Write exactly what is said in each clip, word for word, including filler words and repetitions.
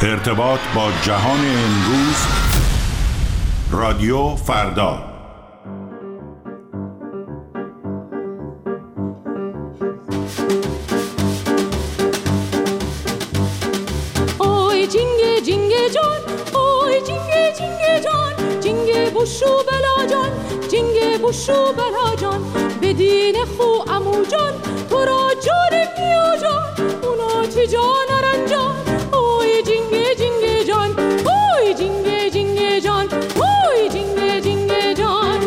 ارتباط با جهان امروز. رادیو فردا. اوی جینگه جینگه جان، اوی جینگه جینگه جان، جینگه بوشو بلا جان، جینگه بوشو بلا جان، بدین خو امو جان، تو را جان بیا جان، اونا تی جان رنجان. اوی جینگه جینگه جان، اوی جینگه جینگه جان، اوی جینگه جینگه جان.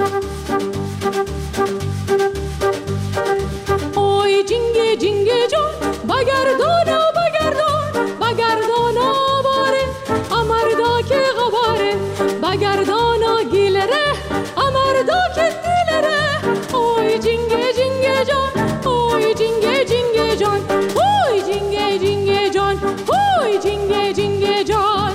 اوی جینگه جینگه جان، بگردانا بگردان، بگردانا باره، امردا که غباره، بگردانا گیلره، امردا که دیلره. اوی جینگه جینگه جان، اوی جینگه جینگه جان، اوی جینگه جینگه جان، اوی جینگه جینگه جان.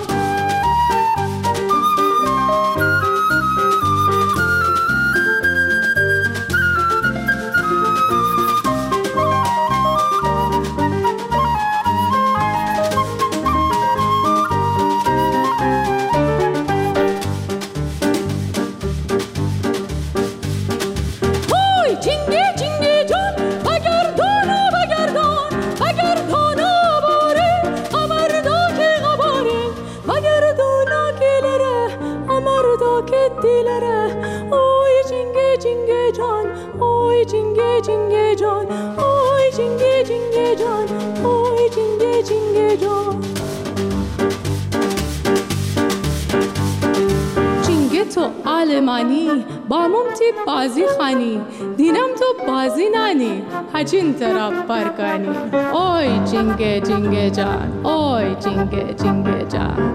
علمانی با ممتی بازی خانی، دینم تو بازی نانی، هجین طرف برکانی. اوی جینگه جینگه جان، اوی جینگه جینگه جان.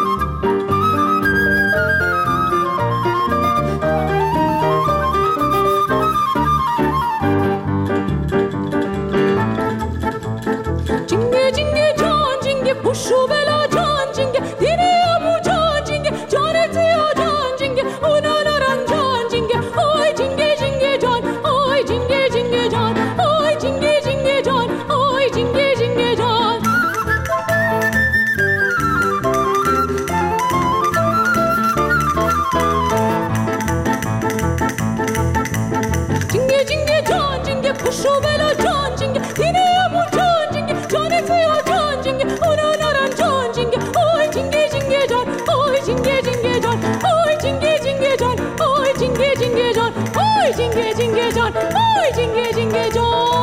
جینگه جینگه جان، جینگه پوشو بلا جان، جینگه دینی امو جان، جینگه جانتی آ جان، جینگه اونا نران جان، جینگه اوی جینگه جینگه جان، اوی جینگه جینگه جان، اوی جینگه جینگه جان، اوی جینگه جینگه جان. جینگه جینگه جان، جینگه پوشو بلا جان، جینگه دینی امو جان، جینگه جانتی آ جان، جینگه اونا نران جان، جینگه اوی جینگه جینگه جان، اوی جینگه جینگه جان، اوی جینگه جینگه جان، اوی جینگه جینگه جان، اوی جینگه جینگه جان، اوی جینگه جینگه جان.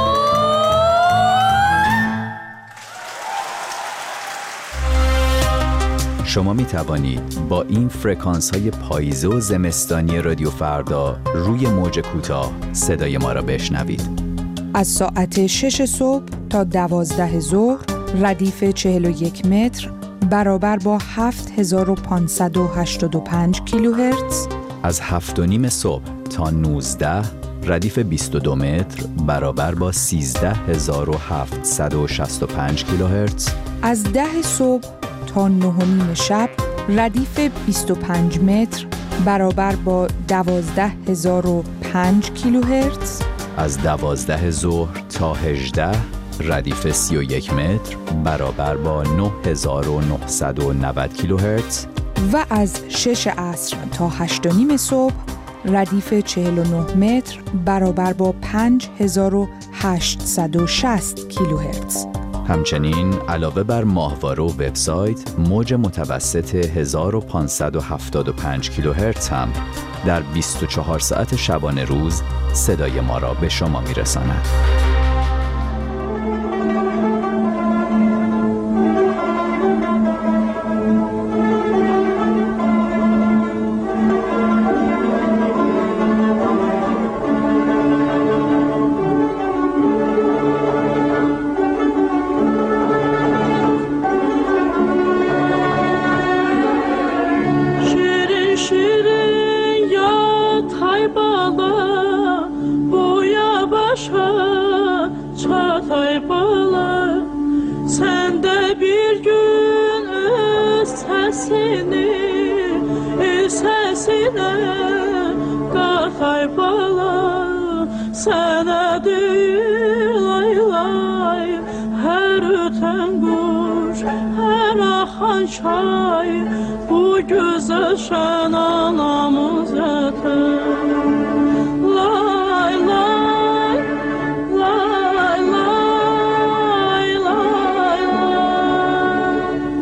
شما می توانید با این فرکانس های پاییزه و زمستانی رادیو فردا روی موج کوتاه صدای ما را بشنوید. از ساعت شش صبح تا دوازده ظهر ردیف چهل و یک متر برابر با هفت هزار و پانصد و هشتاد و پنج کیلوهرتز. از هفت و نیم صبح تا نوزده ردیف بیست و دو متر برابر با سیزده هزار و هفتصد و شصت و پنج کیلوهرتز. از ده صبح تا نه و نیم شب ردیف بیست و پنج متر برابر با دوازده هزار و پنج کیلوهرتز. از دوازده ظهر تا هجده ردیف سی و یک متر برابر با نه هزار و نهصد و نود کیلوهرتز. و از شش عصر تا هشت و نیم صبح ردیف چهل و نه متر برابر با پنج هزار و هشتصد و شصت کیلوهرتز. همچنین علاوه بر ماهواره و وبسایت، موج متوسط هزار و پانصد و هفتاد و پنج کیلوهرتز هم در بیست و چهار ساعت شبانه روز صدای ما را به شما میرساند. Sana değil lay lay her öten kuş kuş her akan çay bu gözəşən anamız yeter. Lay lay lay lay lay lay.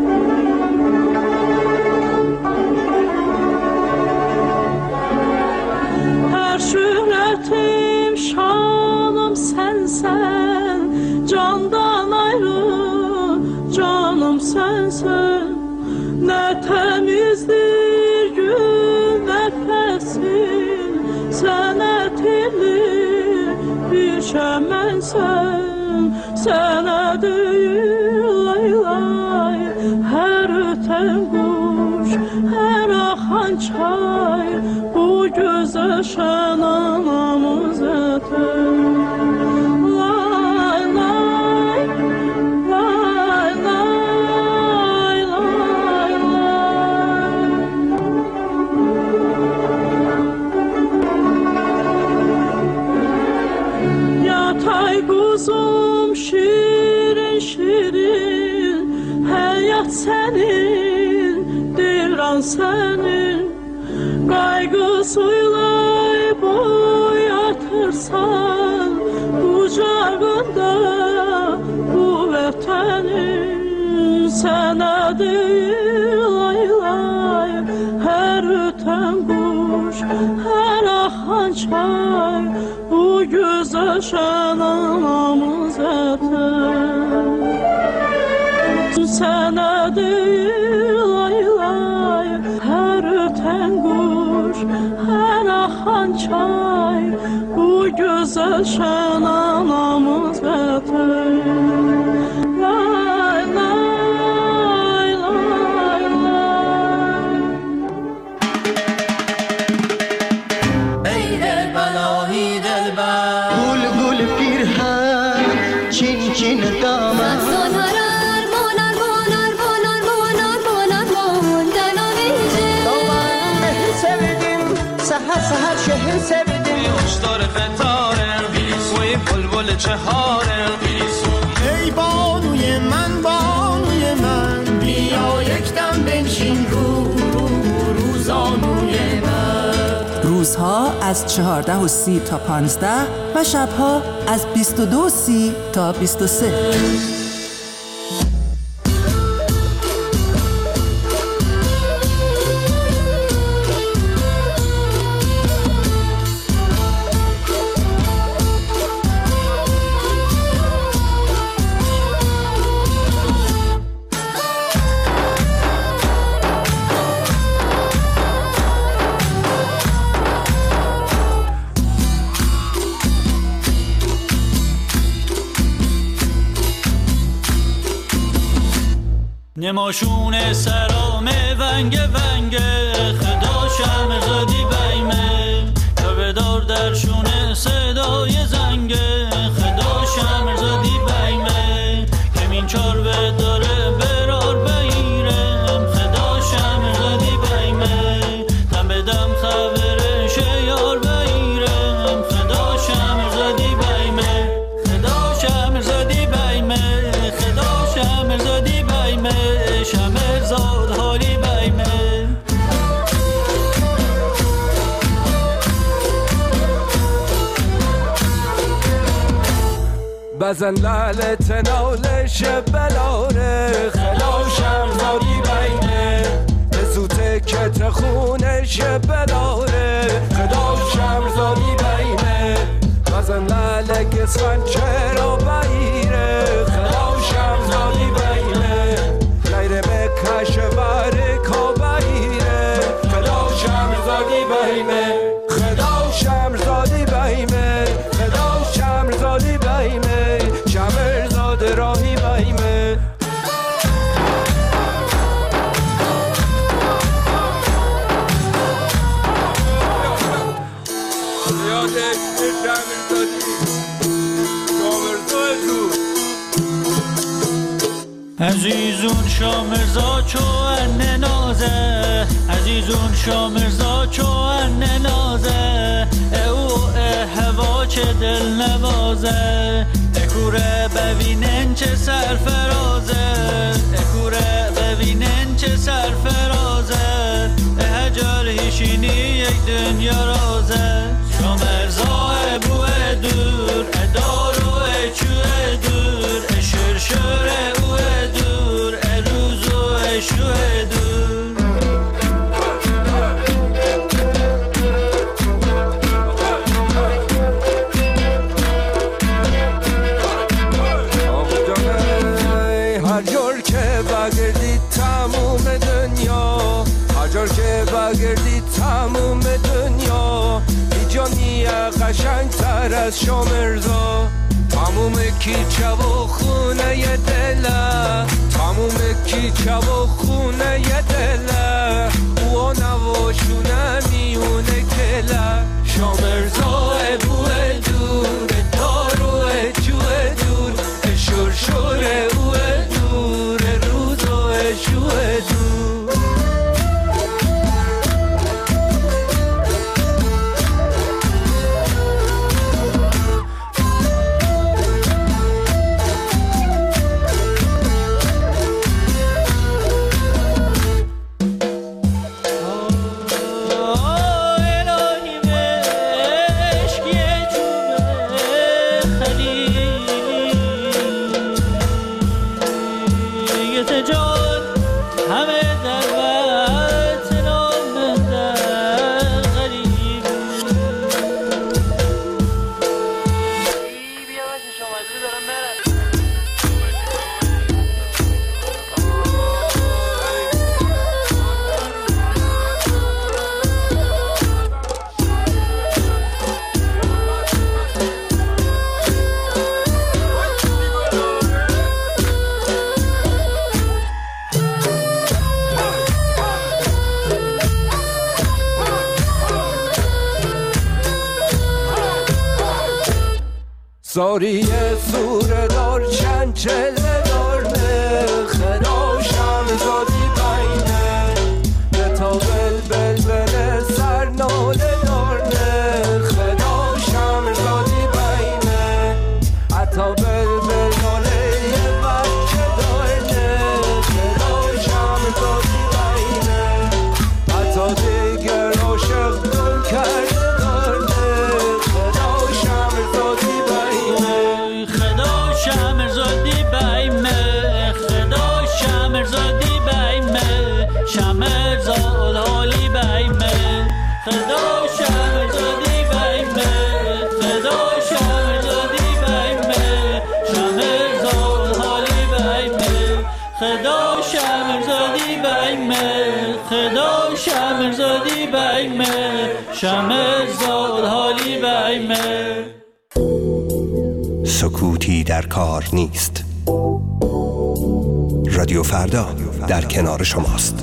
Her şöhretim şanım sensen, candan ayrı canım sensen. Ne temizdir gün nefesin, senetli bir çemensen. Sene değil lay lay her öten kuş, her akan çay bu gözəşən anamız yeter. Lay lay lay lay lay lay. Yatay kuzum şirin şirin, hayat senin, dilan senin. Kaygısıyla boyatırsan kucağında bu vatanın. Sana değil lay lay her öten kuş, her akan çay bu gözəşən anamız yeter. Sana değil lay lay her öten kuş, her akan çay bu gözəşən anamız yeter. Lay lay lay lay. ای دلبلاهی دلبر گل گل پیرهن چین چین دامن سهر شهر sevdim Yuşlar fetare Oy bulbul çehare Ey banuy من banuy من بیا یکدم بنشین رو روزانوی من. روزها از چهارده و سی تا پانزده و شبها از بیست و دو سی تا بیست و سه. نماشون سرام ونگ ونگ خدا شمزادی بیمه تا بدار درشون صدای زنگ خدا شمزادی بیمه کمین چار بداره برار بیرم خدا شمزادی بیمه تم بدم خبرش یار بیرم خدا شمزادی بیمه خدا شمزادی بیمه خدا شمزادی بیمه شمرزاد حالی بیمه بزن لعل تنالش بلاره خلا شمزادی بیمه بزوته کت خونش بلاره خدا شمزادی بیمه بزن لعل گسفن چرا بیره خدا شمزادی بیمه غیر مکش برکا بیره خدا شمزادی بیمه خدا شمزادی بیمه خدا شمزادی بیمه شمرزاد راهی بیمه یادش شمرزادی شمرزاد عزیزون شامرزا چو ان نازه عزیزون شامرزا چو ان نازه او هوا چه دل نوازه اکوره ببینن چه سرفرازه بگردی تموم دنیا هر جا که بگردی تموم دنیا بیجانی قشنگ تر از شامرزا تموم کیچه و خونه ی دله تموم کیچه و خونه ی دله او نواشونه میونه کله شامرزا بوه دور دارو جوه دور شرشور اوه دور روزو شوه دور زاری سوره دار چنچله دار خداشم زادی بینه بتا بل بل بل سر ناله دار خداشم زادی بینه عطا بل بل ناله یه بچه داره خداشم زادی بینه عطا دیگر عاشق گل کرده شمرزاد حالی بیمه سکوتی در کار نیست. رادیو فردا در کنار شماست.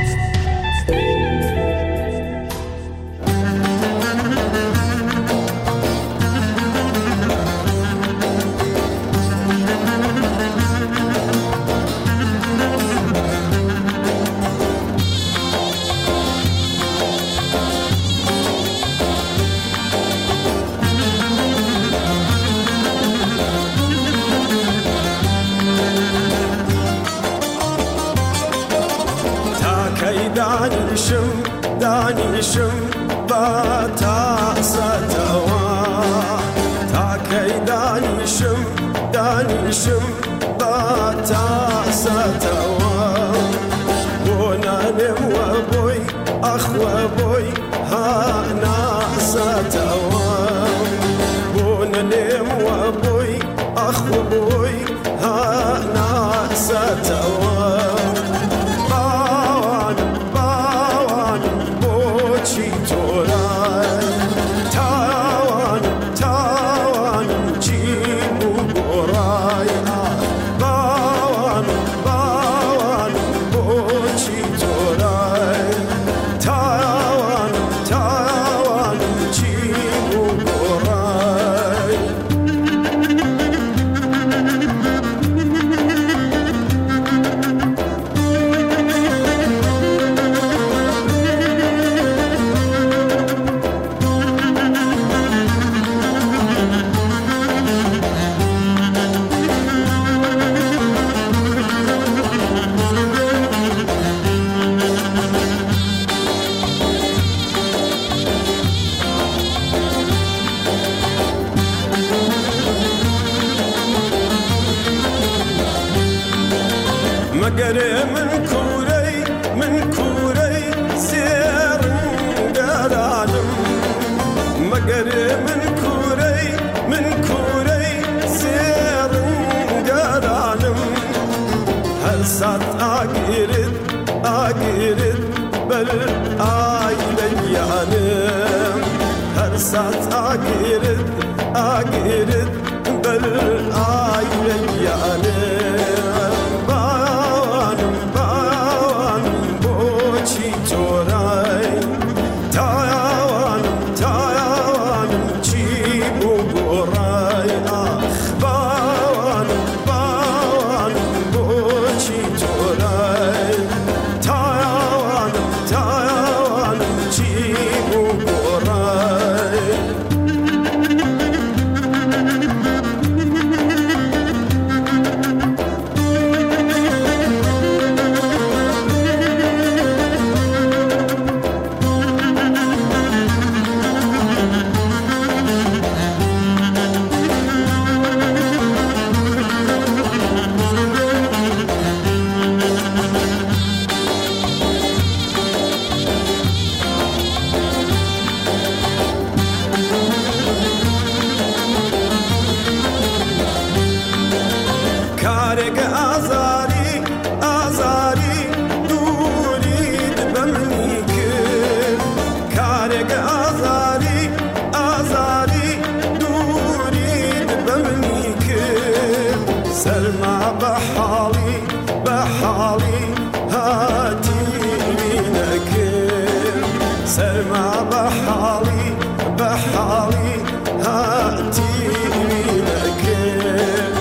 دانشم دانشم با تا ستوا تا کی دانشم دانشم با تا ستوا ونانم و بوی اخ و بوی ها ناستوا ونانم و بوی اخ و بوی ها ناستوا مگر من کوری من کوری سیر گرانم مگر من کوری من کوری سیر گرانم هر her sat agirit agirit bel aile yanım her sat agirit agirit bel aile yanım banım banım boçi toray tayanım tayanım çi bu goray ah banım banım boçi toray tayanım tayanım çi bu goray کارگ آزاری آزاری دورید بمنی کرد کارگ آزاری آزاری دورید بمنی کرد سلما بحالی بحالی هاتی نکرد سلما بحالی بحالی هاتی نکرد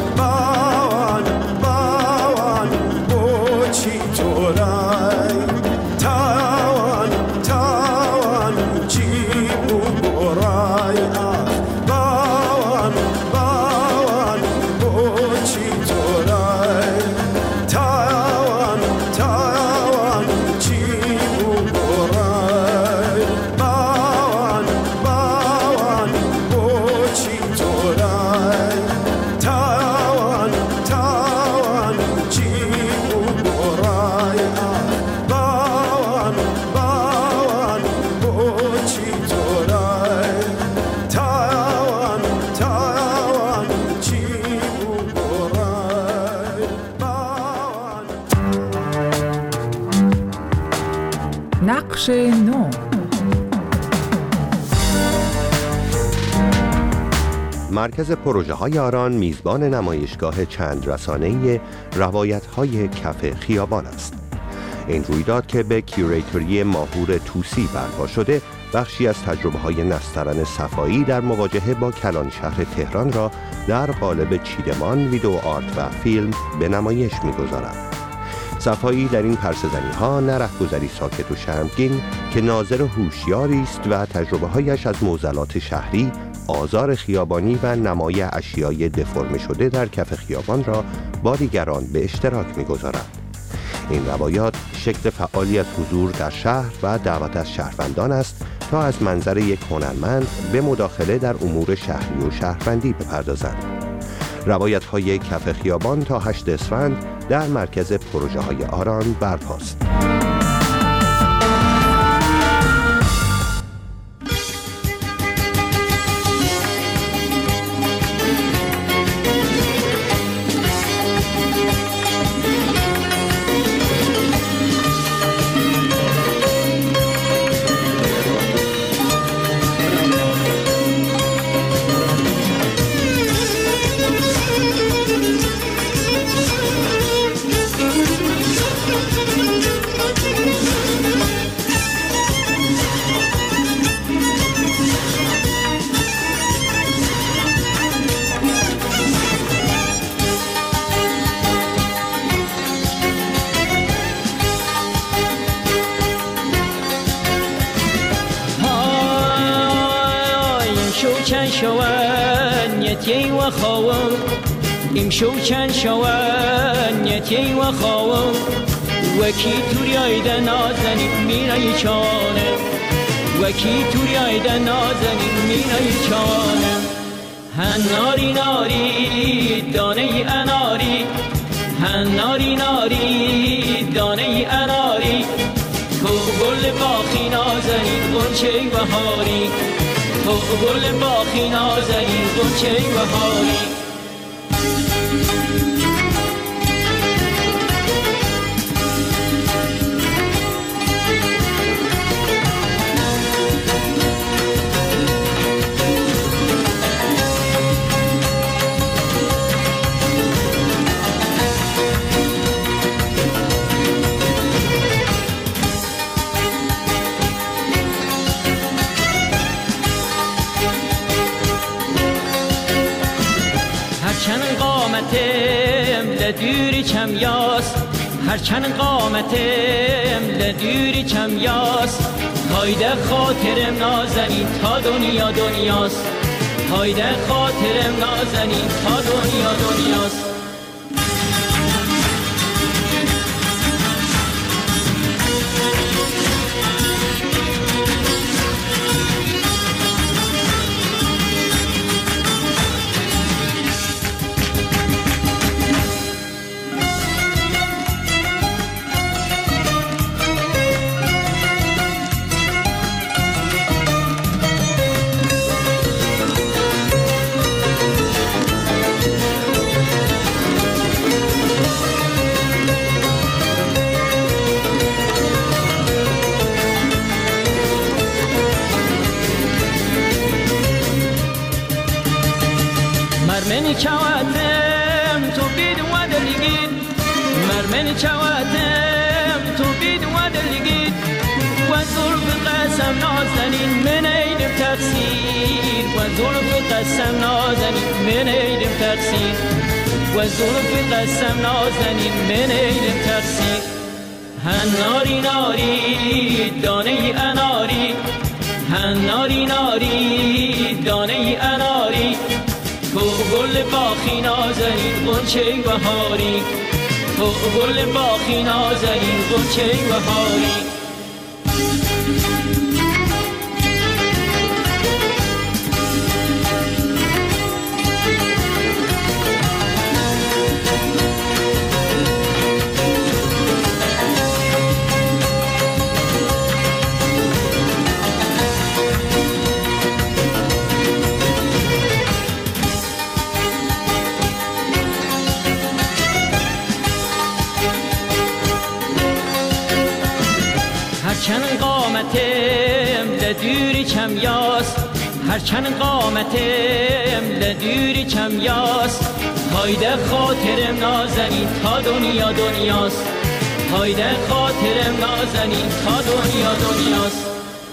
نقش نو. مرکز پروژه های آران میزبان نمایشگاه چند رسانه‌ای روایت های کف خیابان است. این رویداد که به کیوریتوری ماهور توسی برپا شده، بخشی از تجربه های نسترن صفایی در مواجهه با کلان شهر تهران را در قالب چیدمان، ویدئو آرت و فیلم به نمایش می‌گذارد. صفایی در این پرسه‌زنی ها نه رهگذری ساکت و شرمگین که ناظر هوشیاری است و تجربه هایش از معضلات شهری، آزار خیابانی و نمای اشیای دفرم شده در کف خیابان را با دیگران به اشتراک می‌گذارد. این روایات شکل فعالی از حضور در شهر و دعوت از شهروندان است تا از منظر یک هنرمند به مداخله در امور شهری و شهروندی بپردازند. روایت های کف خیابان تا هشت اسفند در مرکز پروژه های آران برپاست. شوانيتي وخاوم امشو چند شوانيتي وخاوم وكي توري ايدا نازني ميرای چانه وكي توري ايدا نازني ميرای چانه هناری ناری دانه اناری هناری ناری دانه اناری تو گل باخی نازنی گلچه بهاری تو گل باخی نازنی گلچه بهاری هرچند قامتم لدوری کمیاست هایده خاطرم نازنین تا دنیا دنیاست هایده خاطرم نازنین تا دنیا دنیاست مرمنی چواتم تو بید و دلگید مرمنی چواتم تو بید و دلگید و ظلف قسم نازنین من ایدم تقصیر و ظلف قسم نازنین من ایدم تقصیر و ظلف قسم نازنین من ایدم تقصیر هن ناری ناری دانه اناری هن ناری ناری دانه اناری تو گل باخی نازنین غنچه بهاری تو گل باخی نازنین غنچه بهاری هرچند قامتم لدوری کمیاست هرچند قامتم لدوری کمیاست هایده خاطرم نازنین تا دنیا دنیاست هایده خاطرم نازنین تا دنیا دنیاست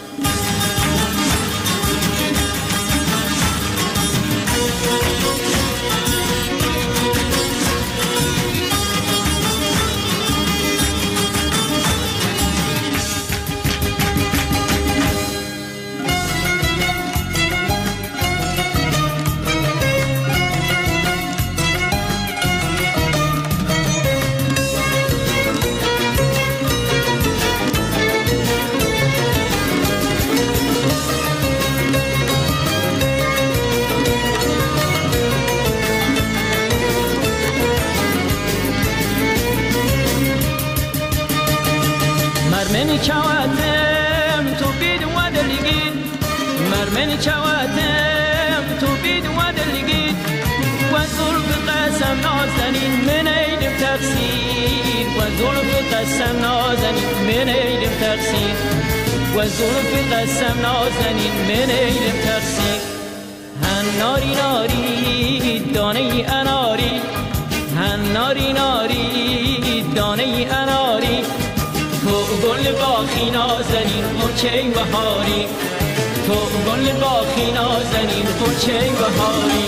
مرمنی چواتم تو بید و دلگید مرمنی چواتم تو بید و دلگید و ظلف قسم نازنین من ایدم تقصیر و ظلف قسم نازنین من ایدم تقصیر و ظلف قسم نازنین من ایدم تقصیر هن ناری ناری دانه اناری هن ناری ناری دانه اناری تو گل باخی نازنین غنچه بهاری تو گل باخی نازنین غنچه بهاری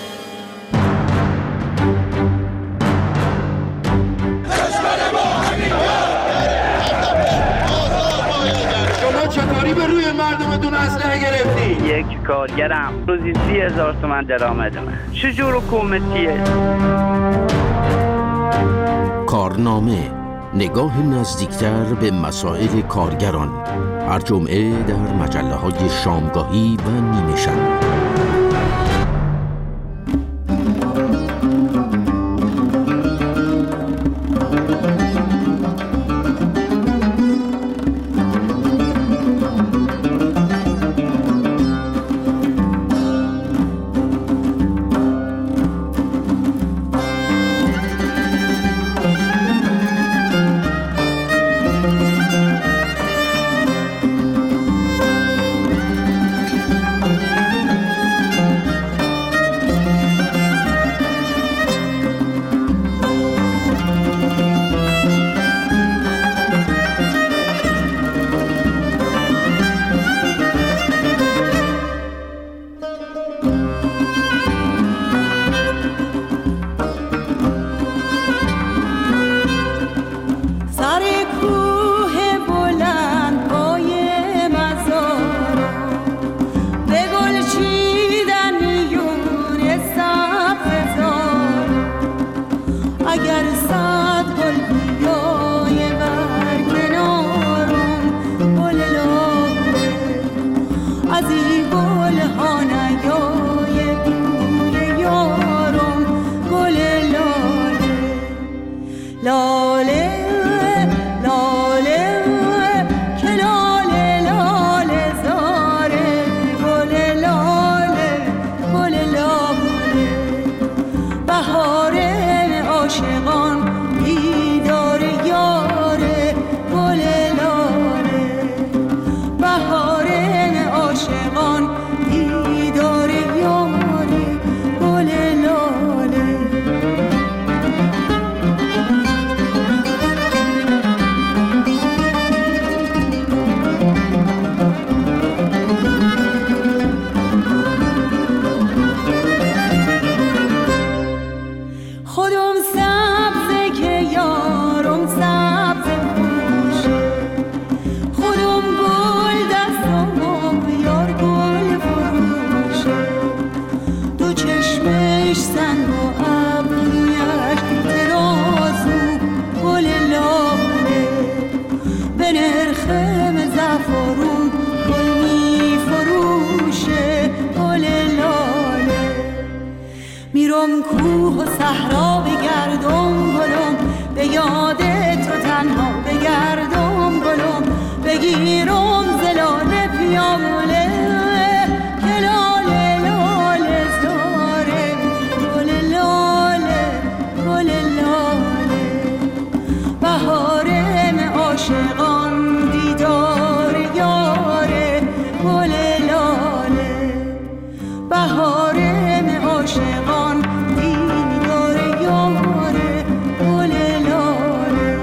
شما چطوری به روی مردمتون اسلحه گرفتی؟ یک کارگرم روزی سی هزار تومن درآمدمه. چجور حکومتیه؟ کارنامه، نگاه نزدیکتر به مسائل کارگران، هر جمعه در مجله های شامگاهی و نیمه شب. میرم کوه و صحرا بگردم گلم، به یاد تو تنها بگردم گلم، بگیرم زلاله پیاله که لاله لاله زاره، گل لاله گل لاله، بهارم عاشقان دیدار یاره، گل لاله بهارم عاشقان دیدار یاره، گل لاله.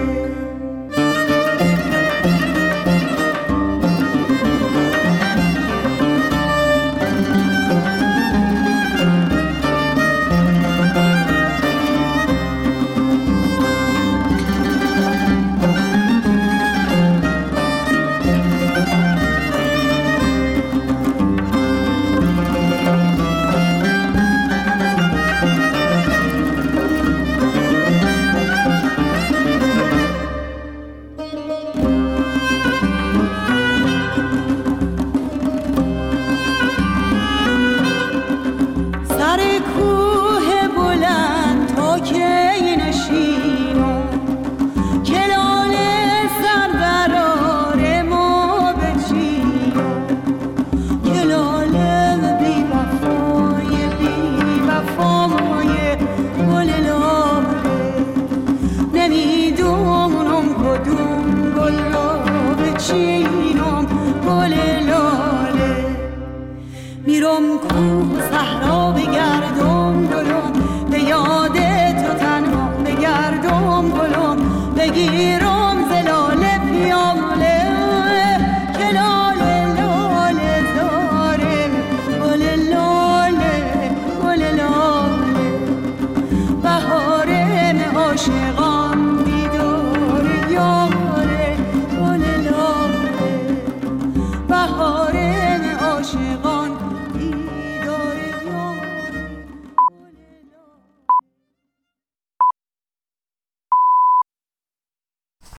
میرم کوه صحرا بگردم گلم، به یاد تو تنها بگردم گلم، بگیرم